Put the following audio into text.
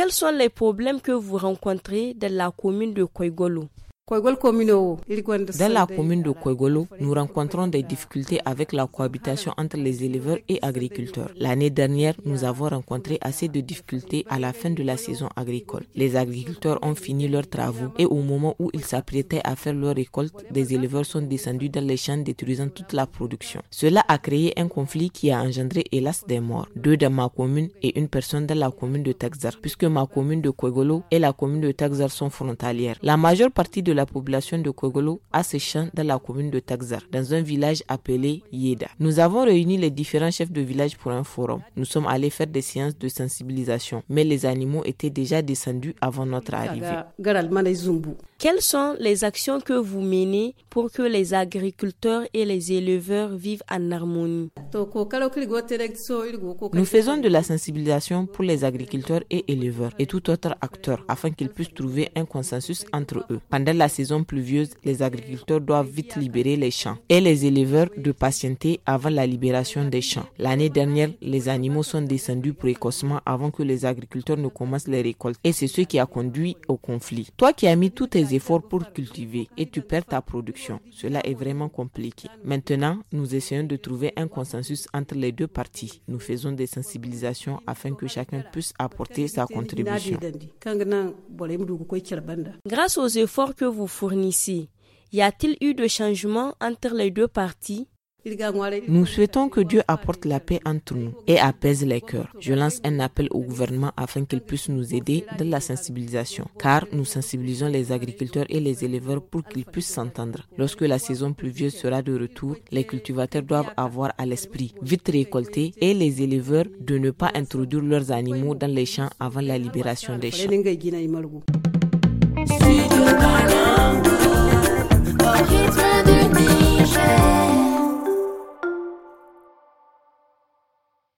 Quels sont les problèmes que vous rencontrez dans la commune de Koigolo? Dans la commune de Koigolo, nous rencontrons des difficultés avec la cohabitation entre les éleveurs et agriculteurs. L'année dernière, nous avons rencontré assez de difficultés à la fin de la saison agricole. Les agriculteurs ont fini leurs travaux et au moment où ils s'apprêtaient à faire leur récolte, des éleveurs sont descendus dans les champs détruisant toute la production. Cela a créé un conflit qui a engendré hélas des morts, 2 dans ma commune et 1 personne dans la commune de Taxar, puisque ma commune de Koigolo et la commune de Taxar sont frontalières. La majeure partie de la population de Koigolo a ses champs dans la commune de Taxar, dans un village appelé Yeda. Nous avons réuni les différents chefs de village pour un forum. Nous sommes allés faire des séances de sensibilisation, mais les animaux étaient déjà descendus avant notre arrivée. Quelles sont les actions que vous menez pour que les agriculteurs et les éleveurs vivent en harmonie? Nous faisons de la sensibilisation pour les agriculteurs et éleveurs et tout autre acteur afin qu'ils puissent trouver un consensus entre eux. Pendant la saison pluvieuse, les agriculteurs doivent vite libérer les champs et les éleveurs de patienter avant la libération des champs. L'année dernière, les animaux sont descendus précocement avant que les agriculteurs ne commencent les récoltes et c'est ce qui a conduit au conflit. Toi qui as mis tous tes efforts pour cultiver et tu perds ta production, cela est vraiment compliqué. Maintenant, nous essayons de trouver un consensus entre les 2 parties. Nous faisons des sensibilisations afin que chacun puisse apporter sa contribution. Grâce aux efforts que vous fournissez, y a-t-il eu de changements entre les 2 parties? Nous souhaitons que Dieu apporte la paix entre nous et apaise les cœurs. Je lance un appel au gouvernement afin qu'il puisse nous aider dans la sensibilisation, car nous sensibilisons les agriculteurs et les éleveurs pour qu'ils puissent s'entendre. Lorsque la saison pluvieuse sera de retour, les cultivateurs doivent avoir à l'esprit vite récolter et les éleveurs de ne pas introduire leurs animaux dans les champs avant la libération des champs. Studio Ghana,